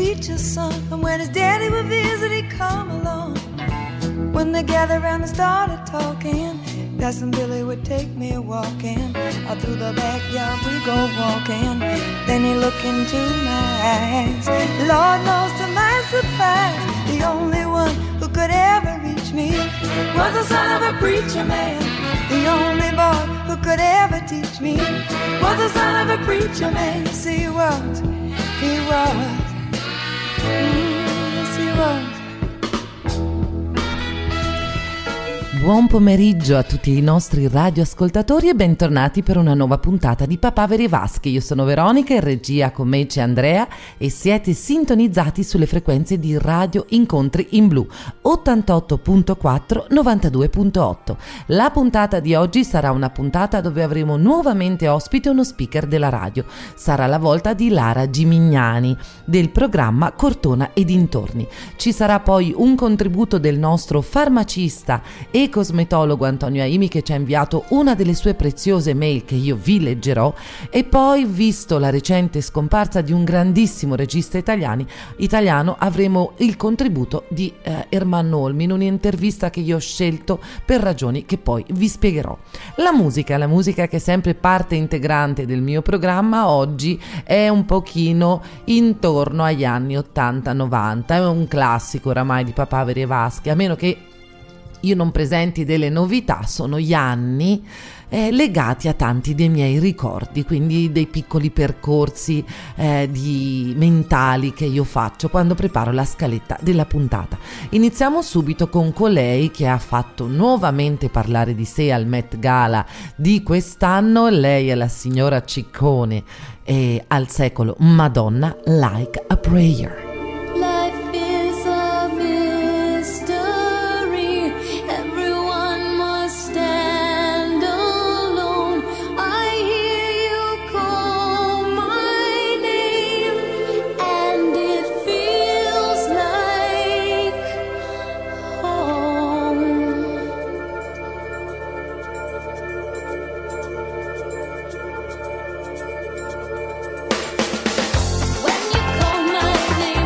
preacher's son, and when his daddy would visit, he'd come along. When they gathered around and started talking, Cousin Billy would take me walking. Out through the backyard we go walking. Then he looked into my eyes. Lord knows to my surprise, the only one who could ever reach me was the son of a preacher man. The only boy who could ever teach me was the son of a preacher man. Yes, he was. He was. Yes, he was. Buon pomeriggio a tutti i nostri radioascoltatori e bentornati per una nuova puntata di Papaveri e Vaschi. Io sono Veronica, in regia con me c'è Andrea e siete sintonizzati sulle frequenze di Radio Incontri in Blu 88.4 92.8. La puntata di oggi sarà una puntata dove avremo nuovamente ospite uno speaker della radio. Sarà la volta di Lara Gimignani del programma Cortona e dintorni. Ci sarà poi un contributo del nostro farmacista e cosmetologo Antonio Aimi, che ci ha inviato una delle sue preziose mail che io vi leggerò, e poi, visto la recente scomparsa di un grandissimo regista italiano, avremo il contributo di Ermanno Olmi in un'intervista che io ho scelto per ragioni che poi vi spiegherò. La musica che è sempre parte integrante del mio programma oggi è un pochino intorno agli anni 80-90, è un classico oramai di Papaveri e Vaschi, a meno che io non presenti delle novità. Sono gli anni legati a tanti dei miei ricordi, quindi dei piccoli percorsi mentali che io faccio quando preparo la scaletta della puntata. Iniziamo subito con colei che ha fatto nuovamente parlare di sé al Met Gala di quest'anno. Lei è la signora Ciccone e al secolo Madonna, Like a Prayer. When you call my name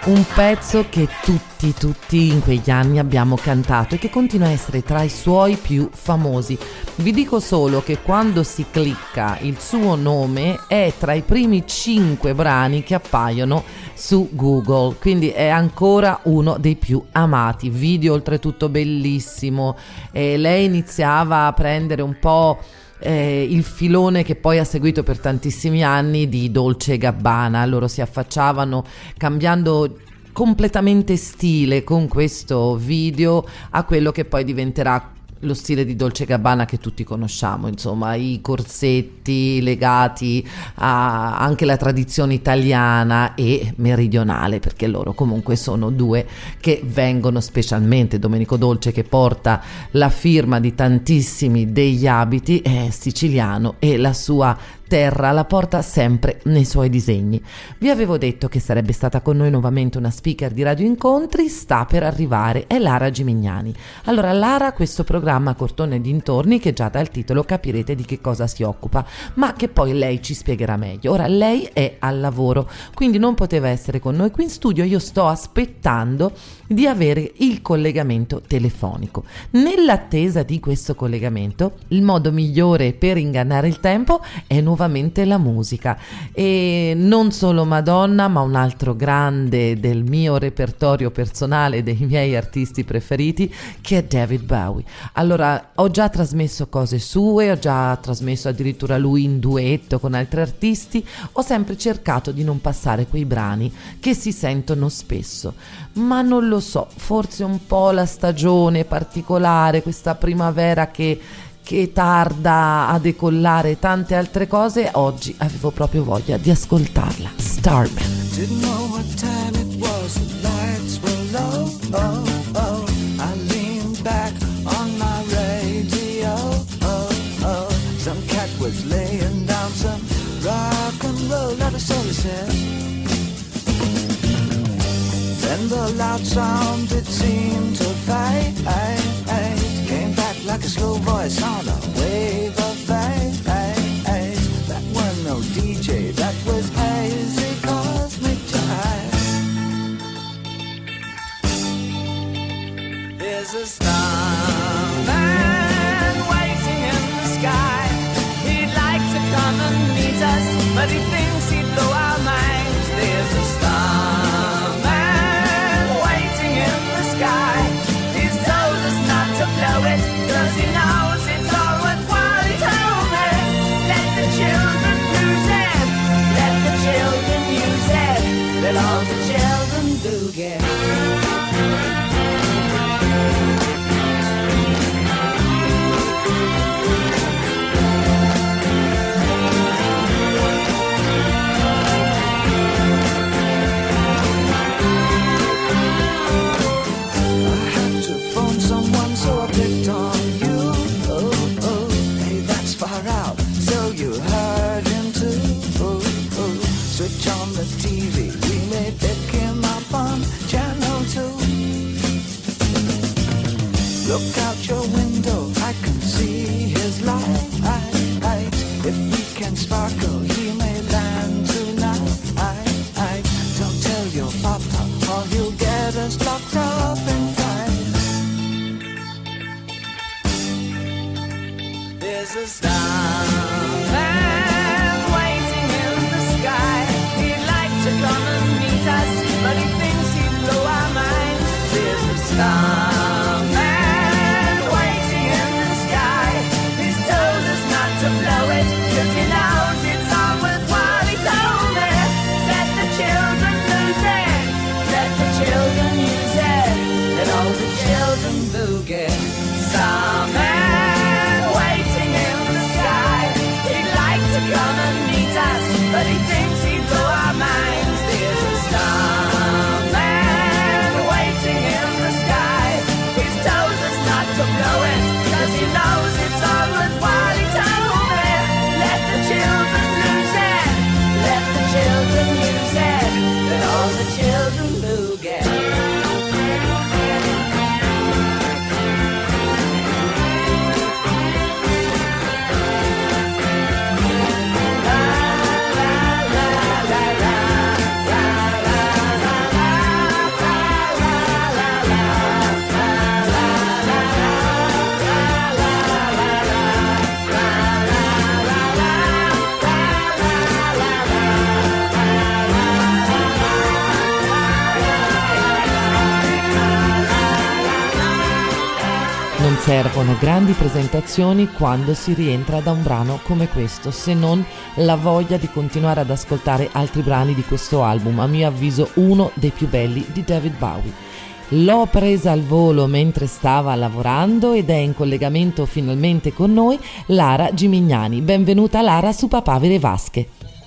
un pezzo che tutti in quegli anni abbiamo cantato e che continua a essere tra i suoi più famosi. Vi dico solo che quando si clicca il suo nome è tra i primi 5 brani che appaiono su Google, quindi è ancora uno dei più amati. Video oltretutto bellissimo, lei iniziava a prendere un po' il filone che poi ha seguito per tantissimi anni di Dolce & Gabbana. Loro si affacciavano cambiando completamente stile con questo video a quello che poi diventerà lo stile di Dolce & Gabbana che tutti conosciamo, insomma i corsetti legati a anche la tradizione italiana e meridionale, perché loro comunque sono due che vengono, specialmente Domenico Dolce che porta la firma di tantissimi degli abiti, è siciliano e la sua terra la porta sempre nei suoi disegni. Vi avevo detto che sarebbe stata con noi nuovamente una speaker di Radio Incontri, sta per arrivare, è Lara Gimignani. Allora Lara, questo programma Cortone e dintorni, che già dal titolo capirete di che cosa si occupa, ma che poi lei ci spiegherà meglio. Ora lei è al lavoro, quindi non poteva essere con noi qui in studio, io sto aspettando di avere il collegamento telefonico. Nell'attesa di questo collegamento, il modo migliore per ingannare il tempo è nuovamente la musica, e non solo Madonna, ma un altro grande del mio repertorio personale, dei miei artisti preferiti, che è David Bowie. Allora, ho già trasmesso cose sue, ho già trasmesso addirittura lui in duetto con altri artisti, ho sempre cercato di non passare quei brani che si sentono spesso, ma non lo so, forse un po' la stagione particolare, questa primavera che tarda a decollare, tante altre cose, oggi avevo proprio voglia di ascoltarla. Starman. Didn't know what time it was, the lights were low, oh, oh. I leaned back on my radio, oh, oh. Some cat was laying down some rock and roll, that is all he said. Then the loud sound, it seemed to fade, came back like a slow voice on a wave of bass. That was no DJ, that was hazy cosmic jive. There's a starman waiting in the sky. He'd like to come and meet us, but he thinks he'd blow our minds. There's a starman waiting in the sky. He's told us not to blow it, 'cause he knows it's all worthwhile. He told me, let the children lose it, let the children use it, let all the children do get. Switch on the TV, we may pick him up on channel 2. Look out your window, I can see his light. If we can sparkle, he may land tonight. Don't tell your papa, or he'll get us locked up in fight. There's a starman waiting in the sky. He'd like to come and meet us, but he thinks he'd blow our minds. There's a starman waiting in the sky. He's told us not to blow it, 'cause he knows it's all worthwhile. He told me, let the children lose it, let the children use it, let all the children boogie. Starman waiting in the sky. He'd like to come and meet us, but he thinks he'd blow our minds. There's a starman waiting in the sky. He's told us not to blow it, 'cause he knows it's all worthwhile. He told me, let the children lose it, let the children use it, let all the children boogie. Non servono grandi presentazioni quando si rientra da un brano come questo, se non la voglia di continuare ad ascoltare altri brani di questo album, a mio avviso uno dei più belli di David Bowie. L'ho presa al volo mentre stava lavorando ed è in collegamento finalmente con noi Lara Gimignani. Benvenuta Lara su Papavere Vasche.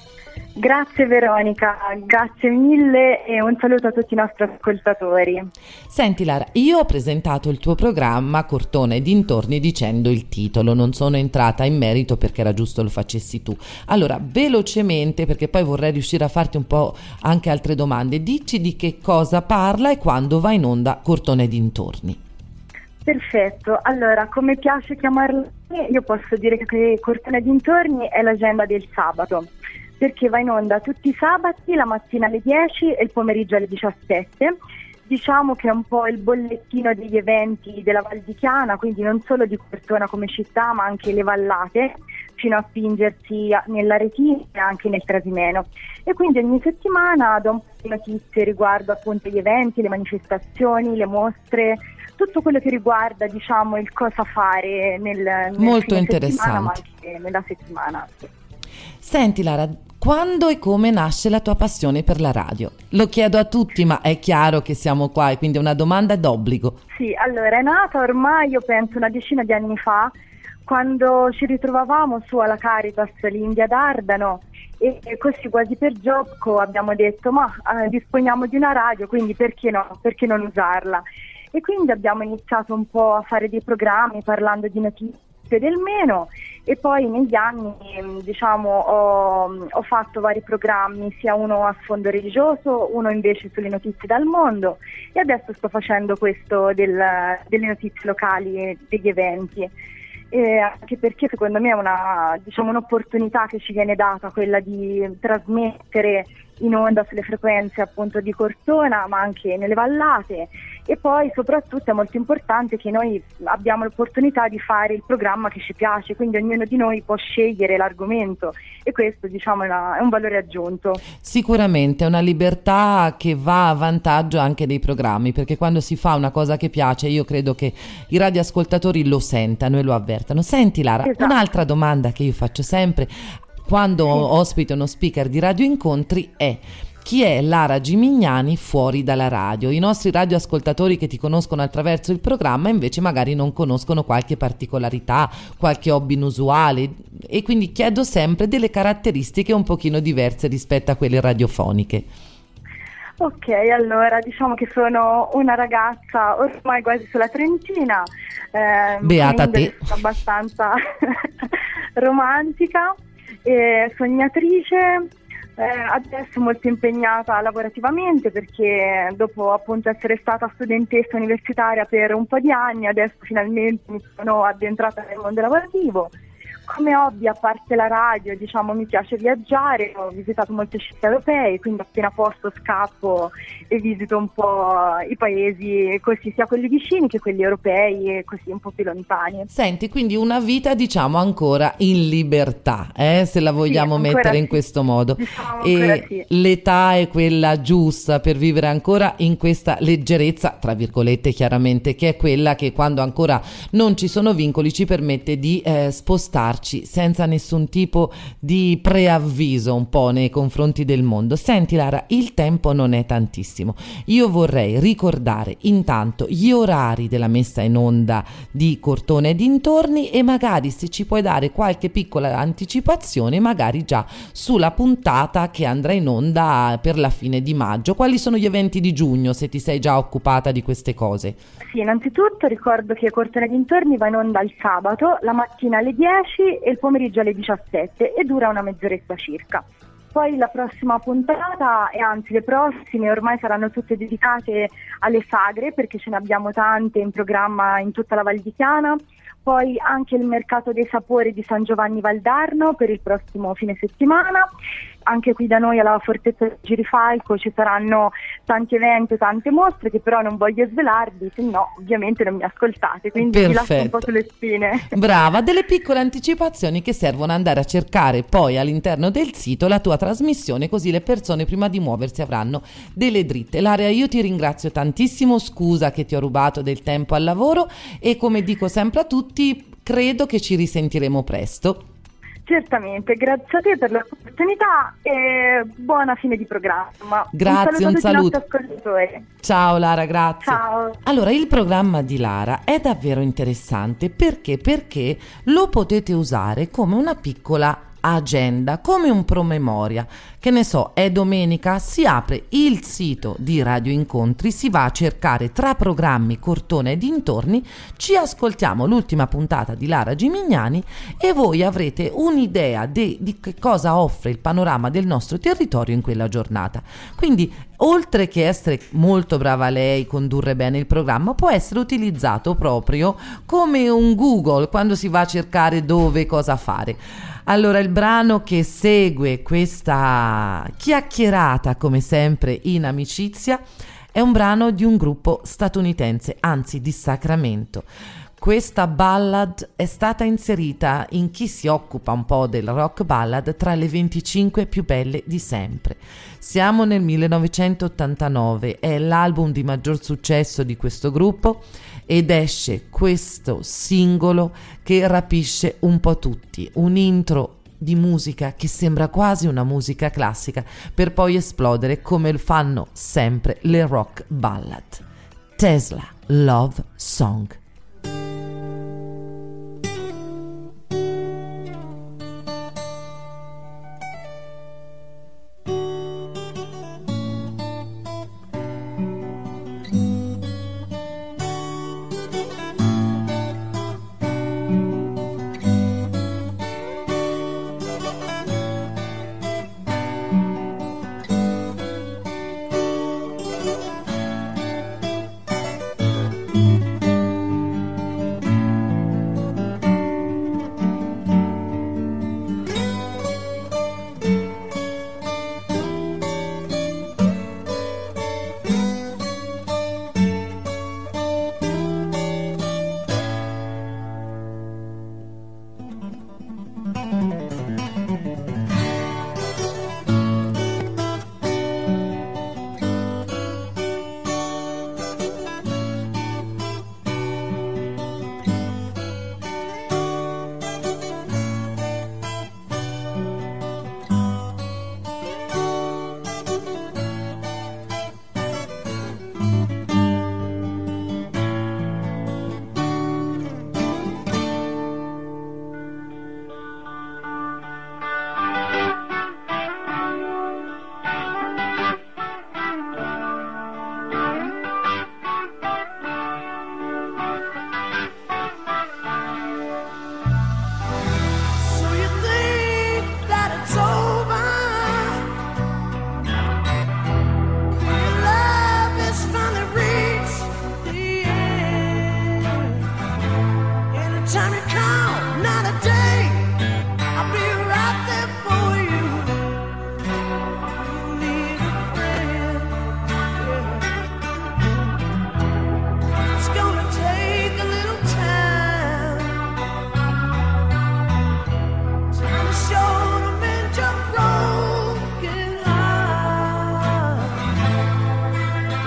Grazie Veronica, grazie mille e un saluto a tutti i nostri ascoltatori. Senti Lara, io ho presentato il tuo programma Cortona e dintorni dicendo il titolo, non sono entrata in merito perché era giusto lo facessi tu. Allora, velocemente, perché poi vorrei riuscire a farti un po' anche altre domande, dici di che cosa parla e quando va in onda Cortona e dintorni. Perfetto, allora come piace chiamarlo, io posso dire che Cortona e dintorni è l'agenda del sabato, perché va in onda tutti i sabati, la mattina alle 10 e il pomeriggio alle 17. Diciamo che è un po' il bollettino degli eventi della Val di Chiana, quindi non solo di Cortona come città, ma anche le vallate, fino a spingersi nell'Aretino e anche nel Trasimeno. E quindi ogni settimana do un po' di notizie riguardo appunto gli eventi, le manifestazioni, le mostre, tutto quello che riguarda, diciamo, il cosa fare nel molto fine interessante settimana, ma anche nella settimana. Senti Lara, quando e come nasce la tua passione per la radio? Lo chiedo a tutti, ma è chiaro che siamo qua e quindi è una domanda d'obbligo. Sì, allora è nata ormai, io penso, una decina di anni fa, quando ci ritrovavamo su alla Caritas lì in via d'Ardano, e così quasi per gioco abbiamo detto disponiamo di una radio, quindi perché no? Perché non usarla? E quindi abbiamo iniziato un po' a fare dei programmi parlando di notizie del meno, e poi negli anni diciamo ho fatto vari programmi, sia uno a sfondo religioso, uno invece sulle notizie dal mondo, e adesso sto facendo questo delle notizie locali e degli eventi. Anche perché secondo me è un'opportunità che ci viene data, quella di trasmettere in onda sulle frequenze appunto di Cortona, ma anche nelle vallate, e poi soprattutto è molto importante che noi abbiamo l'opportunità di fare il programma che ci piace, quindi ognuno di noi può scegliere l'argomento, e questo diciamo è un valore aggiunto. Sicuramente è una libertà che va a vantaggio anche dei programmi, perché quando si fa una cosa che piace io credo che i radioascoltatori lo sentano e lo avvertano. Senti Lara, esatto. Un'altra domanda che io faccio sempre quando ospito uno speaker di Radio Incontri è: chi è Lara Gimignani fuori dalla radio? I nostri radioascoltatori che ti conoscono attraverso il programma invece magari non conoscono qualche particolarità, qualche hobby inusuale, e quindi chiedo sempre delle caratteristiche un pochino diverse rispetto a quelle radiofoniche. Ok, allora diciamo che sono una ragazza ormai quasi sulla trentina, beata te, abbastanza romantica, sognatrice, adesso molto impegnata lavorativamente, perché dopo appunto essere stata studentessa universitaria per un po' di anni, adesso finalmente mi sono addentrata nel mondo lavorativo. Come hobby, a parte la radio, diciamo, mi piace viaggiare, ho visitato molte città europee, quindi appena posso scappo e visito un po' i paesi, così sia quelli vicini che quelli europei e così un po' più lontani. Senti, quindi una vita diciamo ancora in libertà, se la vogliamo mettere in questo modo, diciamo e sì. L'età è quella giusta per vivere ancora in questa leggerezza, tra virgolette chiaramente, che è quella che quando ancora non ci sono vincoli ci permette di spostarci senza nessun tipo di preavviso un po' nei confronti del mondo. Senti Lara, il tempo non è tantissimo, io vorrei ricordare intanto gli orari della messa in onda di Cortona e dintorni, e magari se ci puoi dare qualche piccola anticipazione magari già sulla puntata che andrà in onda per la fine di maggio. Quali sono gli eventi di giugno, se ti sei già occupata di queste cose? Sì, innanzitutto ricordo che Cortona e dintorni va in onda il sabato, la mattina alle 10 e il pomeriggio alle 17, e dura una mezz'oretta circa. Poi la prossima puntata, e anzi le prossime, ormai saranno tutte dedicate alle sagre, perché ce ne abbiamo tante in programma in tutta la Val di Chiana. Poi anche il mercato dei sapori di San Giovanni Valdarno per il prossimo fine settimana, anche qui da noi alla Fortezza di Girifalco ci saranno tanti eventi, tante mostre che però non voglio svelarvi, se no ovviamente non mi ascoltate, quindi vi lascio un po' sulle spine. Brava, delle piccole anticipazioni che servono ad andare a cercare poi all'interno del sito la tua trasmissione, così le persone prima di muoversi avranno delle dritte. Lara, io ti ringrazio tantissimo, scusa che ti ho rubato del tempo al lavoro e come dico sempre a tutti, credo che ci risentiremo presto. Certamente, grazie a te per l'opportunità e buona fine di programma. Grazie, un saluto. Ciao Lara, grazie. Ciao. Allora, il programma di Lara è davvero interessante perché lo potete usare come una piccola agenda, come un promemoria. Che ne so, è domenica, si apre il sito di Radio Incontri, si va a cercare tra programmi Cortona e dintorni, ci ascoltiamo l'ultima puntata di Lara Gimignani e voi avrete un'idea di che cosa offre il panorama del nostro territorio in quella giornata. Quindi, oltre che essere molto brava lei, condurre bene il programma, può essere utilizzato proprio come un Google quando si va a cercare dove cosa fare. Allora, il brano che segue questa chiacchierata, come sempre in amicizia, è un brano di un gruppo statunitense, anzi di Sacramento. Questa ballad è stata inserita in chi si occupa un po' del rock ballad tra le 25 più belle di sempre. Siamo nel 1989, è l'album di maggior successo di questo gruppo ed esce questo singolo che rapisce un po' tutti, un intro di musica che sembra quasi una musica classica per poi esplodere come fanno sempre le rock ballad. Tesla Love Song.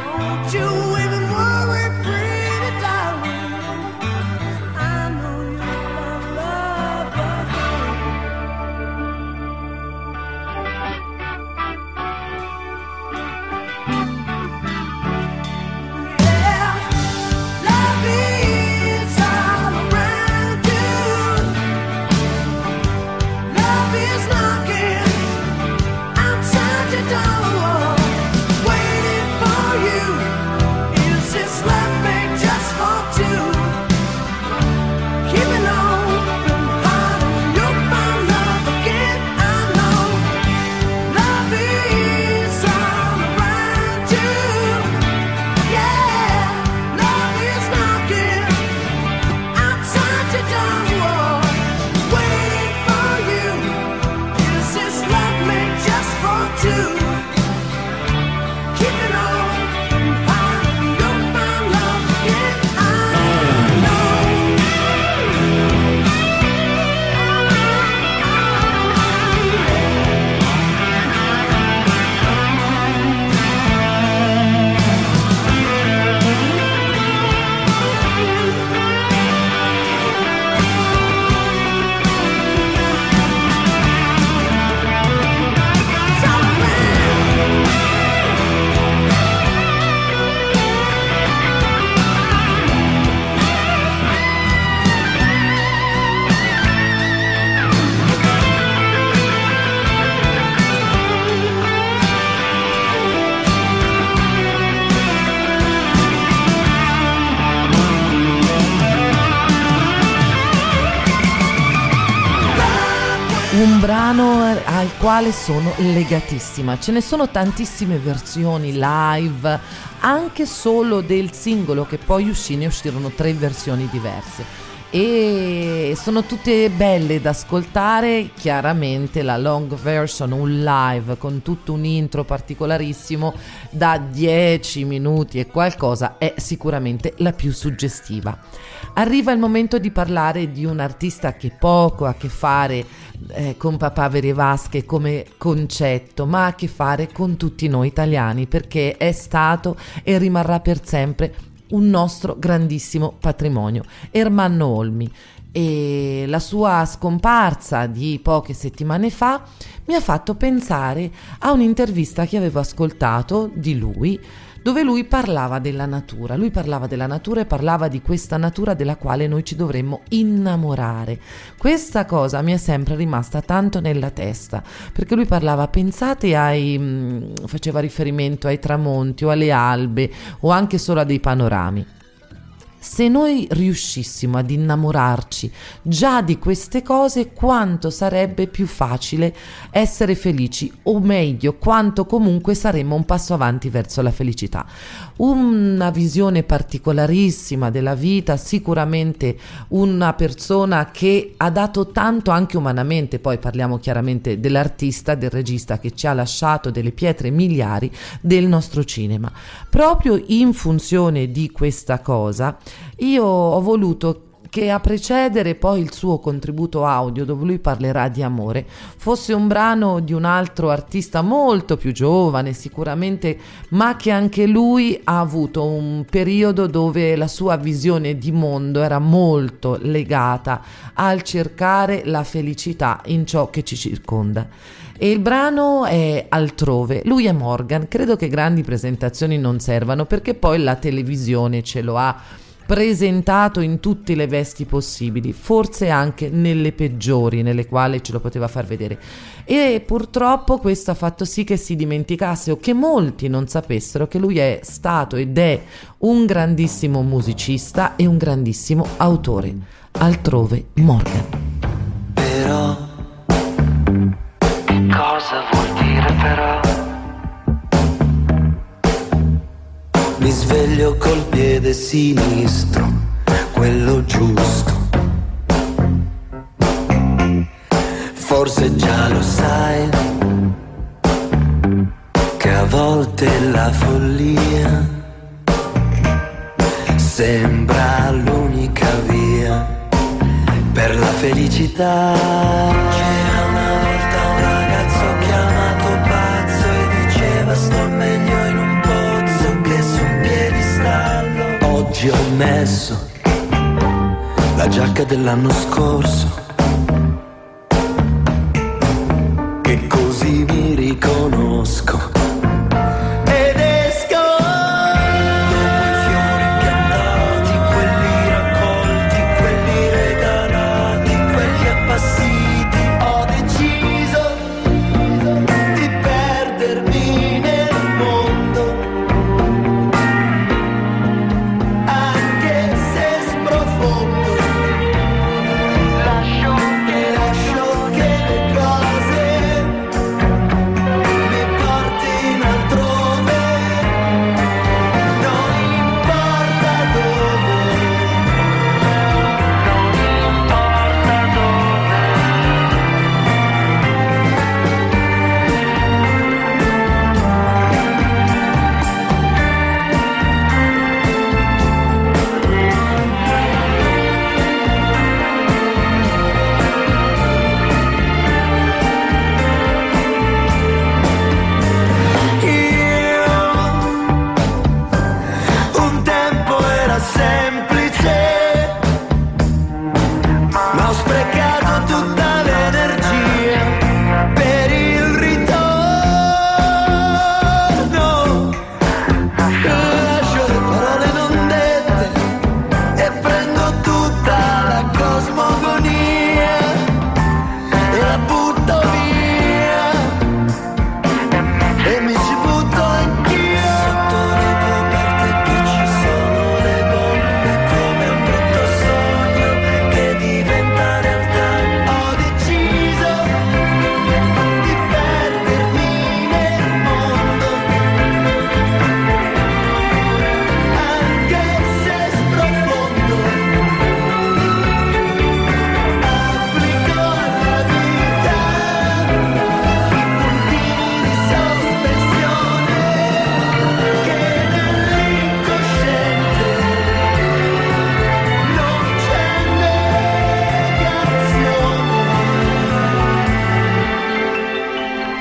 You even worry, pretty darling. I know you. un brano al quale sono legatissima. Ce ne sono tantissime versioni live, anche solo del singolo, che poi ne uscirono 3 versioni diverse e sono tutte belle da ascoltare. Chiaramente la long version, un live con tutto un intro particolarissimo da 10 minuti e qualcosa, è sicuramente la più suggestiva. Arriva il momento di parlare di un artista che poco ha a che fare con Papà Verivasche come concetto, ma ha a che fare con tutti noi italiani, perché è stato e rimarrà per sempre un nostro grandissimo patrimonio, Ermanno Olmi. E la sua scomparsa di poche settimane fa mi ha fatto pensare a un'intervista che avevo ascoltato di lui, dove lui parlava della natura. Lui parlava della natura e parlava di questa natura della quale noi ci dovremmo innamorare. Questa cosa mi è sempre rimasta tanto nella testa, perché lui parlava, pensate faceva riferimento ai tramonti o alle albe o anche solo a dei panorami. Se noi riuscissimo ad innamorarci già di queste cose, quanto sarebbe più facile essere felici, o meglio, quanto comunque saremmo un passo avanti verso la felicità. Una visione particolarissima della vita, sicuramente una persona che ha dato tanto anche umanamente. Poi parliamo chiaramente dell'artista, del regista che ci ha lasciato delle pietre miliari del nostro cinema. Proprio in funzione di questa cosa, io ho voluto che a precedere poi il suo contributo audio, dove lui parlerà di amore, fosse un brano di un altro artista molto più giovane sicuramente, ma che anche lui ha avuto un periodo dove la sua visione di mondo era molto legata al cercare la felicità in ciò che ci circonda. E il brano è Altrove. Lui è Morgan. Credo che grandi presentazioni non servano, perché poi la televisione ce lo ha presentato in tutte le vesti possibili, forse anche nelle peggiori, nelle quali ce lo poteva far vedere, e purtroppo questo ha fatto sì che si dimenticasse, o che molti non sapessero, che lui è stato ed è un grandissimo musicista e un grandissimo autore. Altrove, Morgan. Però cosa vuol dire però? Mi sveglio col piede sinistro, quello giusto. Forse già lo sai che a volte la follia sembra l'unica via per la felicità. C'era una volta un ragazzo chiamato pazzo e diceva sto meglio in un pozzo che su un piedistallo. Oggi ho messo la giacca dell'anno scorso, che così mi riconosco. Ed esco dopo i fiori piantati, quelli raccolti, quelli regalati, quelli appassiti. Ho deciso di perdermi nel mondo, anche se sprofondo. Lascio che le cose mi portino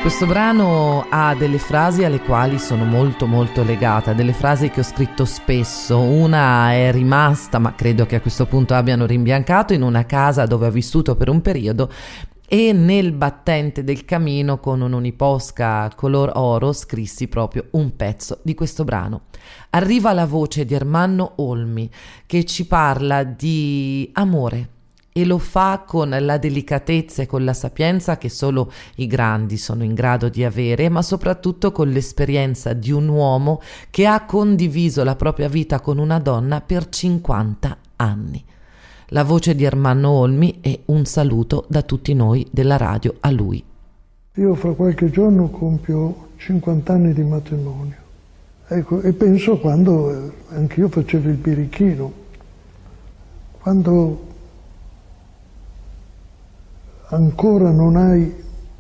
Questo brano ha delle frasi alle quali sono molto molto legata, delle frasi che ho scritto spesso. Una è rimasta, ma credo che a questo punto abbiano rimbiancato, in una casa dove ho vissuto per un periodo, e nel battente del camino con un'uniposca color oro scrissi proprio un pezzo di questo brano. Arriva la voce di Ermanno Olmi che ci parla di amore, e lo fa con la delicatezza e con la sapienza che solo i grandi sono in grado di avere, ma soprattutto con l'esperienza di un uomo che ha condiviso la propria vita con una donna per 50 anni. La voce di Ermanno Olmi e un saluto da tutti noi della radio a lui. Io fra qualche giorno compio 50 anni di matrimonio. Ecco, e penso quando anch'io facevo il birichino, quando ancora non hai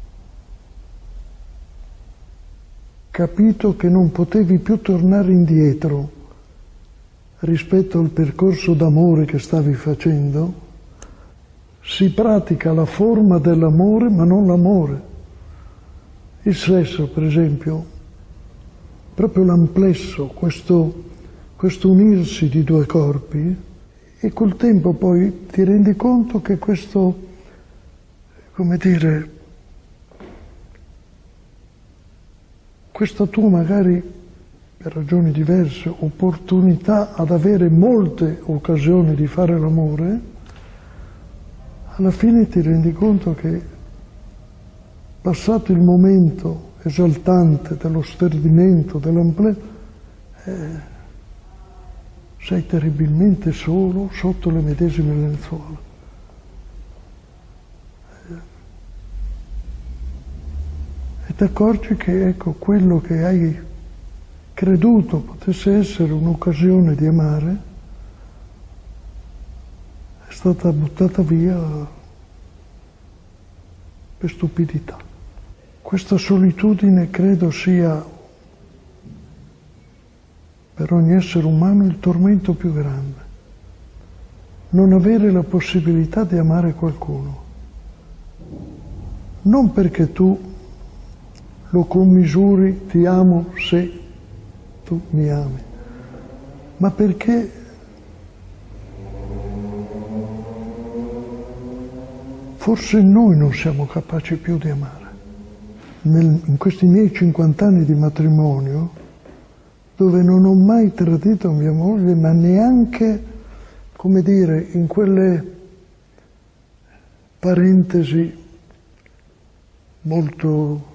capito che non potevi più tornare indietro rispetto al percorso d'amore che stavi facendo, si pratica la forma dell'amore ma non l'amore. Il sesso, per esempio, proprio l'amplesso, questo unirsi di due corpi, e col tempo poi ti rendi conto che questo, come dire, questa tua magari per ragioni diverse opportunità ad avere molte occasioni di fare l'amore, alla fine ti rendi conto che passato il momento esaltante dello stordimento, dell'amplesso, sei terribilmente solo sotto le medesime lenzuola. E ti accorgi che, ecco, quello che hai creduto potesse essere un'occasione di amare è stata buttata via per stupidità. Questa solitudine credo sia per ogni essere umano il tormento più grande. Non avere la possibilità di amare qualcuno. Non perché tu lo commisuri, ti amo se tu mi ami, ma perché forse noi non siamo capaci più di amare. In questi miei 50 anni di matrimonio, dove non ho mai tradito mia moglie, ma neanche, come dire, in quelle parentesi molto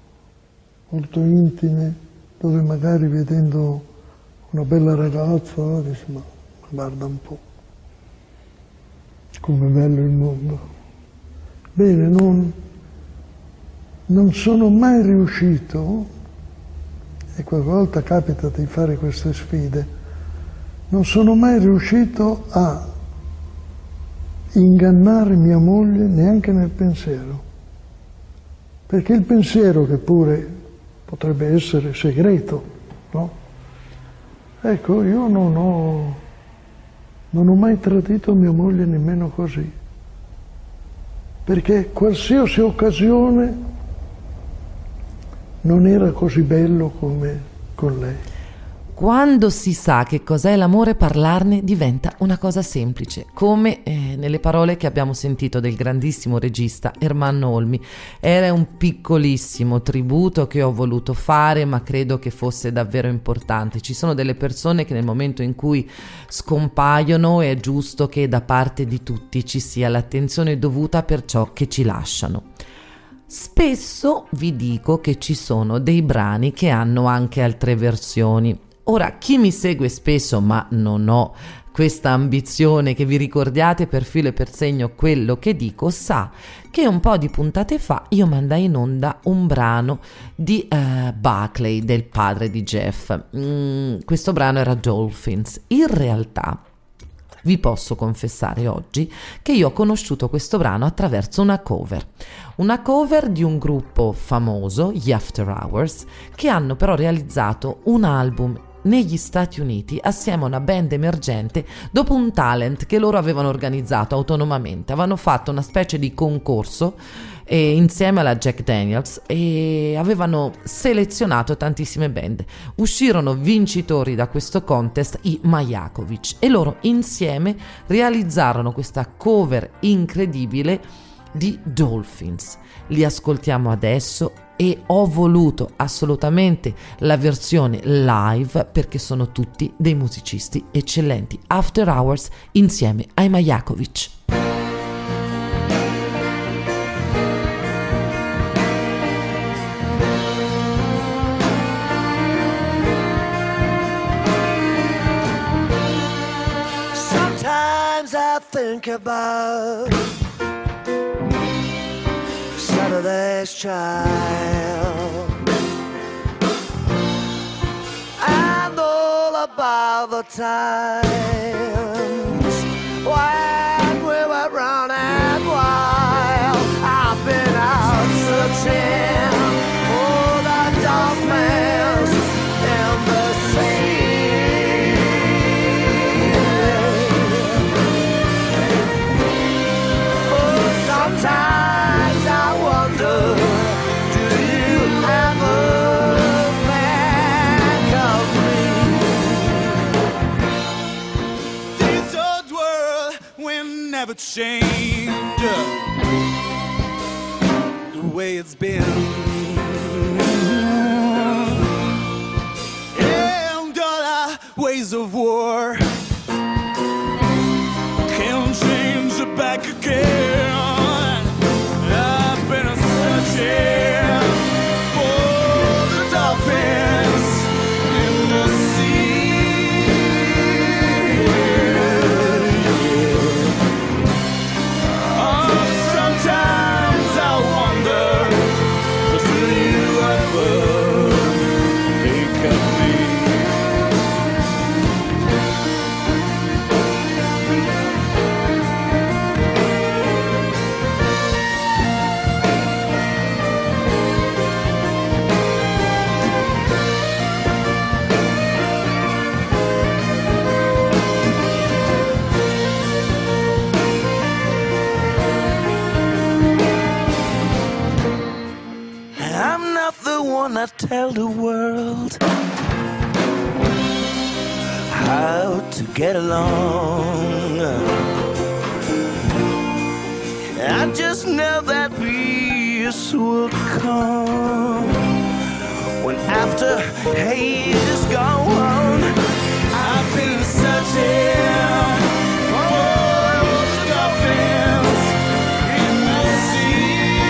intime, dove magari vedendo una bella ragazza dici, ma guarda un po' com'è bello il mondo. Bene, non sono mai riuscito, e qualche volta capita di fare queste sfide, non sono mai riuscito a ingannare mia moglie neanche nel pensiero, perché il pensiero, che pure potrebbe essere segreto, no? Ecco, io non ho mai tradito mia moglie nemmeno così, perché qualsiasi occasione non era così bello come con lei. Quando si sa che cos'è l'amore, parlarne diventa una cosa semplice, come nelle parole che abbiamo sentito del grandissimo regista Ermanno Olmi. Era un piccolissimo tributo che ho voluto fare, ma credo che fosse davvero importante. Ci sono delle persone che nel momento in cui scompaiono è giusto che da parte di tutti ci sia l'attenzione dovuta per ciò che ci lasciano. Spesso vi dico che ci sono dei brani che hanno anche altre versioni. Ora, chi mi segue spesso, ma non ho questa ambizione che vi ricordiate per filo e per segno quello che dico, sa che un po' di puntate fa io mandai in onda un brano di Buckley, del padre di Jeff. Questo brano era Dolphins. In realtà vi posso confessare oggi che io ho conosciuto questo brano attraverso una cover di un gruppo famoso, gli After Hours, che hanno però realizzato un album negli Stati Uniti assieme a una band emergente dopo un talent che loro avevano organizzato autonomamente. Avevano fatto una specie di concorso insieme alla Jack Daniels e avevano selezionato tantissime band. Uscirono vincitori da questo contest i Majakovic e loro insieme realizzarono questa cover incredibile di Dolphins. Li ascoltiamo adesso e ho voluto assolutamente la versione live perché sono tutti dei musicisti eccellenti. After Hours insieme ai Majakovic. Sometimes I think about Saturday's Child and all about the times when we were running wild. I've been out searching for the dolphins in the sea. Sometimes I wonder, do you ever think of me? This old world will never change the way it's been. And all our ways of war can't change it back again. I tell the world how to get along. I just know that peace will come when after hate is gone. I've been searching for the dolphins in the sea.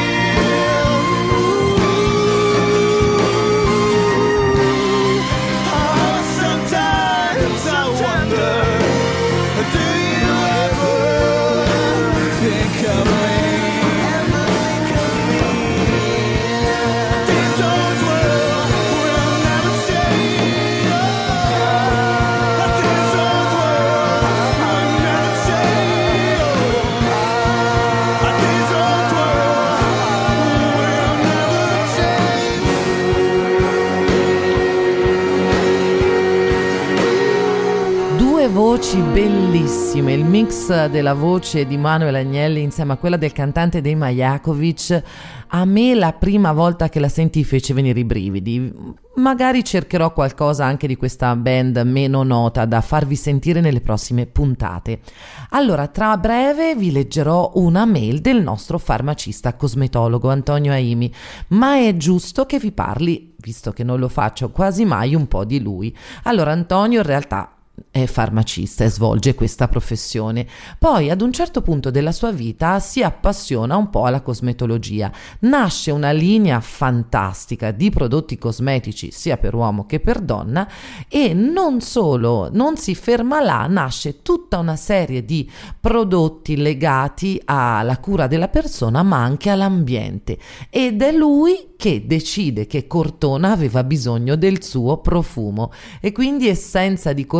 Voci bellissime, il mix della voce di Manuel Agnelli insieme a quella del cantante dei Majakovic. A me la prima volta che la sentii fece venire i brividi. Magari cercherò qualcosa anche di questa band meno nota da farvi sentire nelle prossime puntate. Allora, tra breve vi leggerò una mail del nostro farmacista cosmetologo Antonio Aimi, ma è giusto che vi parli, visto che non lo faccio quasi mai, un po' di lui. Allora, Antonio in realtà è farmacista e svolge questa professione. Poi ad un certo punto della sua vita si appassiona un po' alla cosmetologia. Nasce una linea fantastica di prodotti cosmetici sia per uomo che per donna e non solo, non si ferma là, nasce tutta una serie di prodotti legati alla cura della persona ma anche all'ambiente, ed è lui che decide che Cortona aveva bisogno del suo profumo e quindi Essenza di Cortona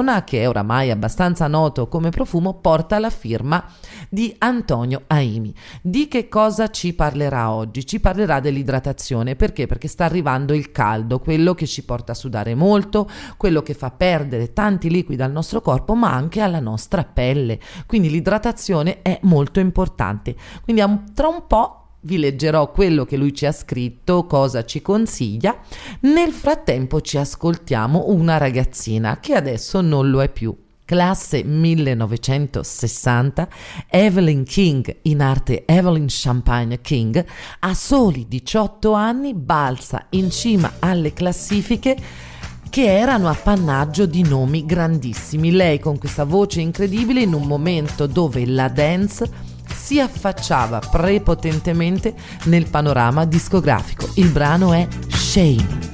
Corona, che è oramai abbastanza noto come profumo, porta la firma di Antonio Aimi. Di che cosa ci parlerà oggi? Ci parlerà dell'idratazione. Perché? Perché sta arrivando il caldo, quello che ci porta a sudare molto, quello che fa perdere tanti liquidi al nostro corpo, ma anche alla nostra pelle. Quindi l'idratazione è molto importante. Quindi tra un po' vi leggerò quello che lui ci ha scritto, cosa ci consiglia. Nel frattempo ci ascoltiamo una ragazzina che adesso non lo è più. Classe 1960, Evelyn King, in arte Evelyn Champagne King, a soli 18 anni balza in cima alle classifiche che erano appannaggio di nomi grandissimi. Lei con questa voce incredibile in un momento dove la dance si affacciava prepotentemente nel panorama discografico. Il brano è Shame.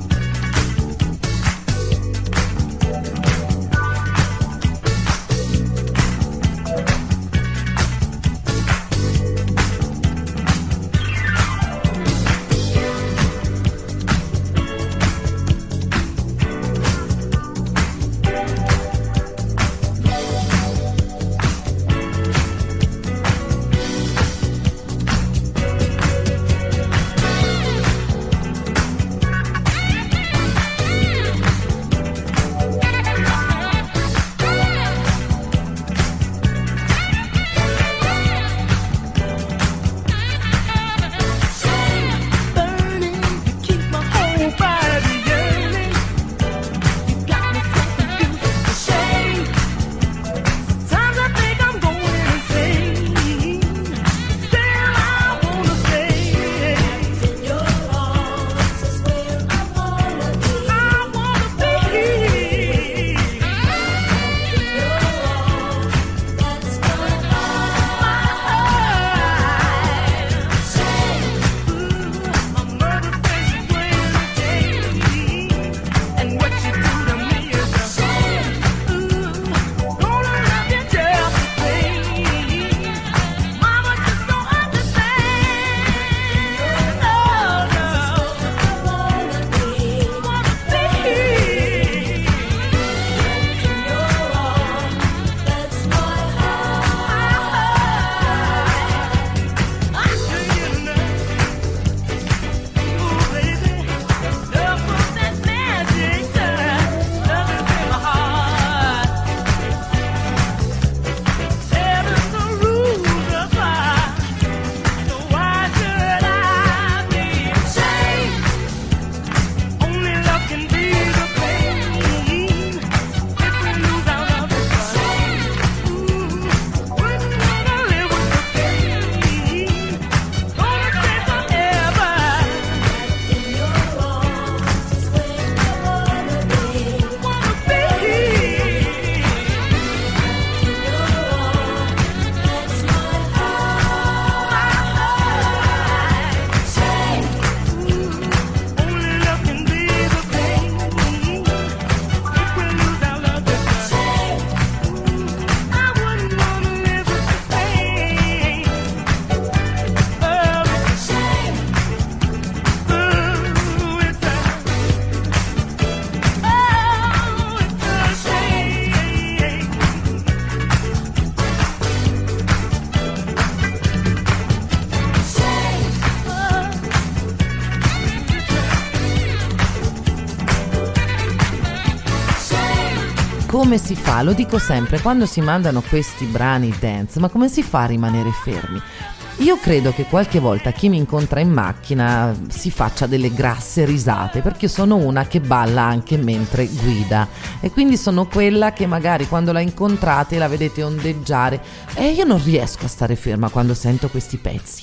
Come si fa? Lo dico sempre, quando si mandano questi brani dance, ma come si fa a rimanere fermi? Io credo che qualche volta chi mi incontra in macchina si faccia delle grasse risate, perché io sono una che balla anche mentre guida e quindi sono quella che magari quando la incontrate la vedete ondeggiare e io non riesco a stare ferma quando sento questi pezzi.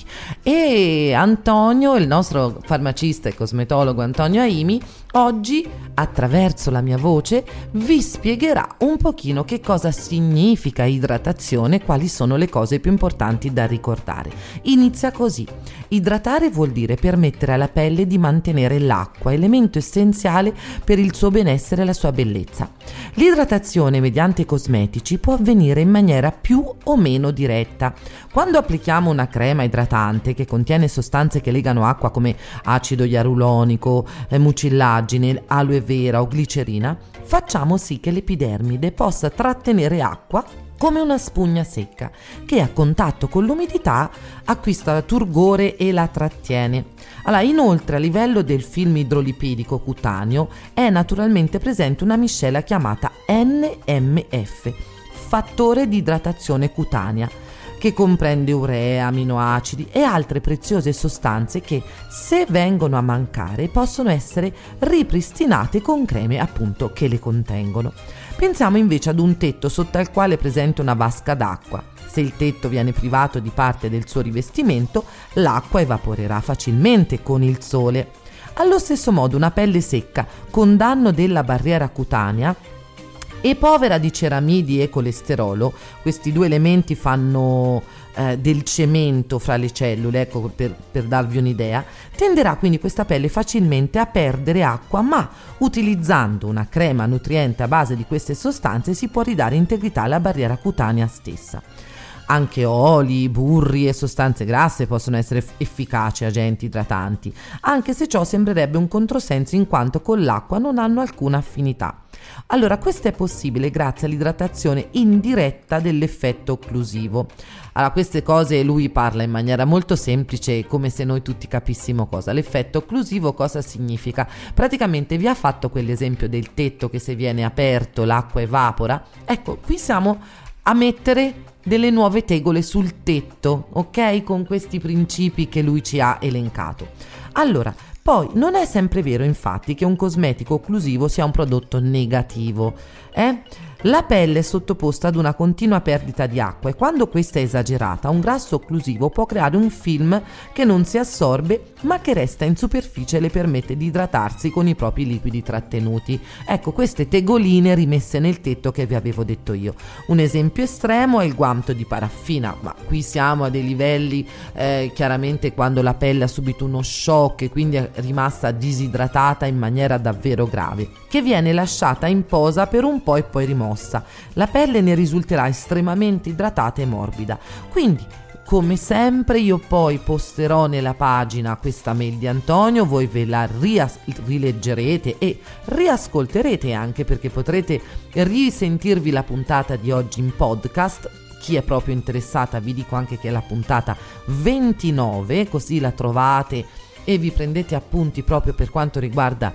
E Antonio, il nostro farmacista e cosmetologo Antonio Aimi, oggi attraverso la mia voce vi spiegherà un pochino che cosa significa idratazione, quali sono le cose più importanti da ricordare. Inizia così. Idratare vuol dire permettere alla pelle di mantenere l'acqua, elemento essenziale per il suo benessere e la sua bellezza. L'idratazione mediante cosmetici può avvenire in maniera più o meno diretta. Quando applichiamo una crema idratante che contiene sostanze che legano acqua come acido ialuronico, mucillagine, aloe vera o glicerina, facciamo sì che l'epidermide possa trattenere acqua come una spugna secca, che a contatto con l'umidità acquista turgore e la trattiene. Allora, inoltre, a livello del film idrolipidico cutaneo è naturalmente presente una miscela chiamata NMF, fattore di idratazione cutanea, che comprende urea, aminoacidi e altre preziose sostanze che, se vengono a mancare, possono essere ripristinate con creme appunto che le contengono. Pensiamo invece ad un tetto sotto al quale è presente una vasca d'acqua. Se il tetto viene privato di parte del suo rivestimento, l'acqua evaporerà facilmente con il sole. Allo stesso modo, una pelle secca con danno della barriera cutanea e povera di ceramidi e colesterolo, questi due elementi fanno del cemento fra le cellule, ecco, per darvi un'idea, tenderà quindi questa pelle facilmente a perdere acqua, ma utilizzando una crema nutriente a base di queste sostanze si può ridare integrità alla barriera cutanea stessa. Anche oli, burri e sostanze grasse possono essere efficaci agenti idratanti, anche se ciò sembrerebbe un controsenso in quanto con l'acqua non hanno alcuna affinità. Allora, questo è possibile grazie all'idratazione indiretta dell'effetto occlusivo. Allora, queste cose lui parla in maniera molto semplice, come se noi tutti capissimo cosa. L'effetto occlusivo cosa significa? Praticamente vi ha fatto quell'esempio del tetto che se viene aperto l'acqua evapora. Ecco, qui siamo a mettere delle nuove tegole sul tetto, ok? Con questi principi che lui ci ha elencato. Allora, poi non è sempre vero infatti che un cosmetico occlusivo sia un prodotto negativo, La pelle è sottoposta ad una continua perdita di acqua e quando questa è esagerata, un grasso occlusivo può creare un film che non si assorbe ma che resta in superficie e le permette di idratarsi con i propri liquidi trattenuti. Ecco, queste tegoline rimesse nel tetto che vi avevo detto io. Un esempio estremo è il guanto di paraffina, ma qui siamo a dei livelli chiaramente quando la pelle ha subito uno shock e quindi è rimasta disidratata in maniera davvero grave, che viene lasciata in posa per un po' e poi rimossa. La pelle ne risulterà estremamente idratata e morbida. Quindi, come sempre, io poi posterò nella pagina questa mail di Antonio, voi ve la rileggerete e riascolterete anche, perché potrete risentirvi la puntata di oggi in podcast. Chi è proprio interessata vi dico anche che è la puntata 29, così la trovate e vi prendete appunti proprio per quanto riguarda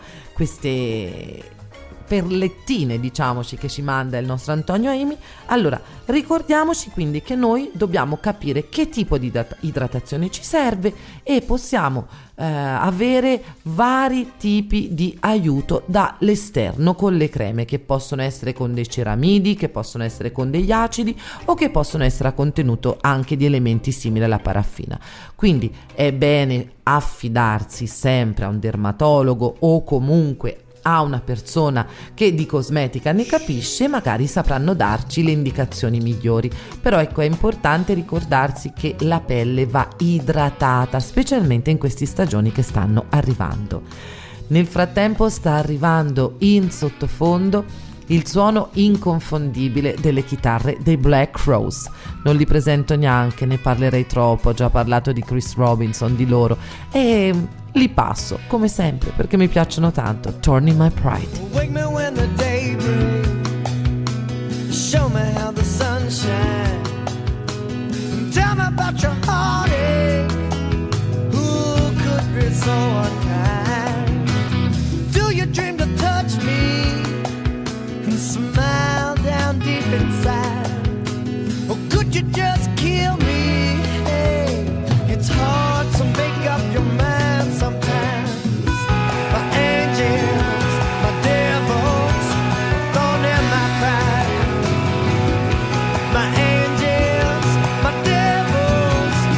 queste perlettine, diciamoci, che ci manda il nostro Antonio Aimi. Allora, ricordiamoci quindi che noi dobbiamo capire che tipo di idratazione ci serve e possiamo avere vari tipi di aiuto dall'esterno con le creme, che possono essere con dei ceramidi, che possono essere con degli acidi o che possono essere a contenuto anche di elementi simili alla paraffina. Quindi è bene affidarsi sempre a un dermatologo o comunque a una persona che di cosmetica ne capisce, magari sapranno darci le indicazioni migliori. Però ecco, è importante ricordarsi che la pelle va idratata, specialmente in queste stagioni che stanno arrivando. Nel frattempo sta arrivando in sottofondo il suono inconfondibile delle chitarre dei Black Crowes. Non li presento neanche, ne parlerei troppo, ho già parlato di Chris Robinson, di loro, e li passo come sempre perché mi piacciono tanto. Turning My Pride. Wake me when the day breaks, show me how the sun shines, tell me about your heartache, who could be so unkind, do you dream to touch me and smile down deep inside, or could you just kill me? Hey, it's hard to make up your mind sometimes. My angels, my devils, thorn in my pride. My angels, my devils,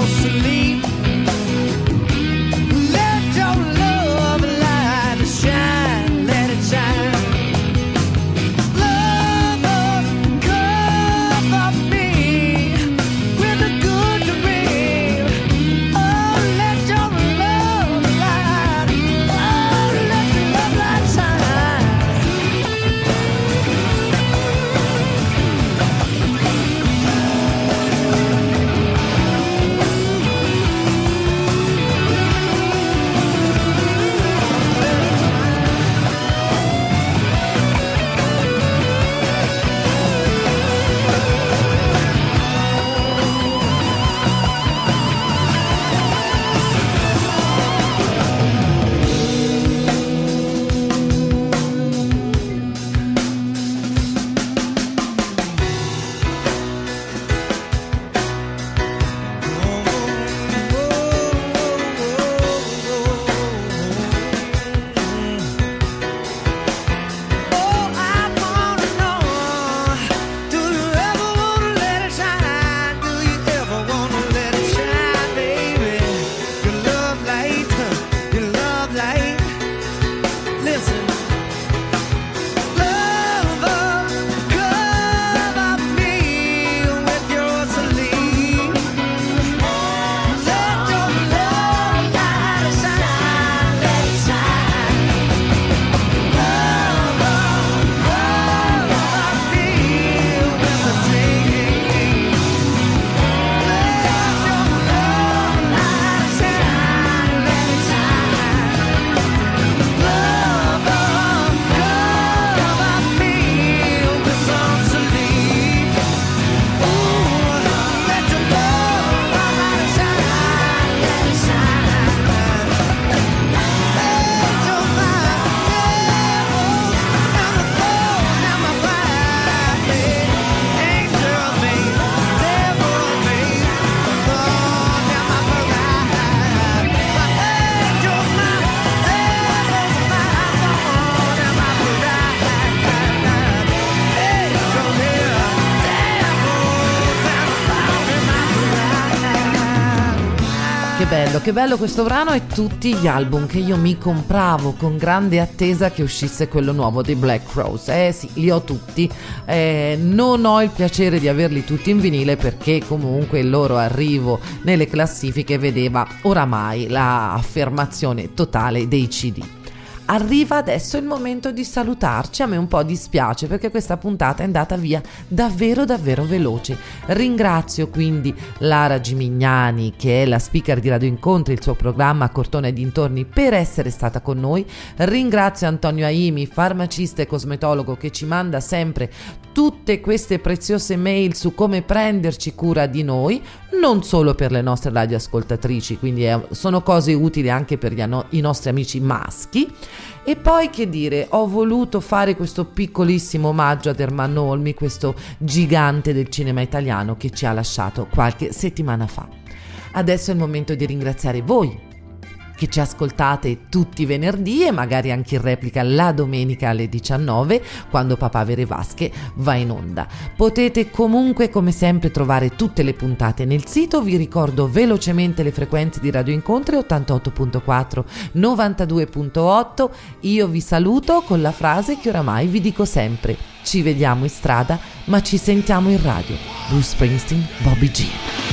sleep. Let your love light shine, let it shine. Lover, cover me with a good dream. Oh, let your love light, oh, let your love light shine. Oh, I wanna know, do you ever wanna let it shine? Do you ever wanna let it shine, baby? Your love light, your love light. Listen. Lover, cover me with your sleep. Let your love light shine, let it shine. Lover, cover me with a dream. Let your love light shine, let it shine. Lover, cover me with some sleep. Ooh, let your love light shine, let it shine. Let your mind devils and the thorn and my pride, angels made, devils made, the thorn and my pride. My angels, my devils, my thorn and my pride. Angels here, devils and the thorn and my pride. Che bello questo brano e tutti gli album che io mi compravo con grande attesa che uscisse quello nuovo dei Black Crowes. Sì, li ho tutti. Non ho il piacere di averli tutti in vinile perché comunque il loro arrivo nelle classifiche vedeva oramai la affermazione totale dei CD. Arriva adesso il momento di salutarci, a me un po' dispiace perché questa puntata è andata via davvero veloce. Ringrazio quindi Lara Gimignani, che è la speaker di Radio Incontri, il suo programma Cortona e dintorni, per essere stata con noi. Ringrazio Antonio Aimi, farmacista e cosmetologo, che ci manda sempre tutte queste preziose mail su come prenderci cura di noi, non solo per le nostre radioascoltatrici, quindi sono cose utili anche per i nostri amici maschi. E poi che dire, ho voluto fare questo piccolissimo omaggio ad Ermanno Olmi, questo gigante del cinema italiano che ci ha lasciato qualche settimana fa. Adesso è il momento di ringraziare voi che ci ascoltate tutti i venerdì e magari anche in replica la domenica alle 19 quando Papà Vere Vasche va in onda. Potete comunque come sempre trovare tutte le puntate nel sito. Vi ricordo velocemente le frequenze di Radio Incontri: 88.4, 92.8. Io vi saluto con la frase che oramai vi dico sempre: ci vediamo in strada ma ci sentiamo in radio. Bruce Springsteen, Bobby G.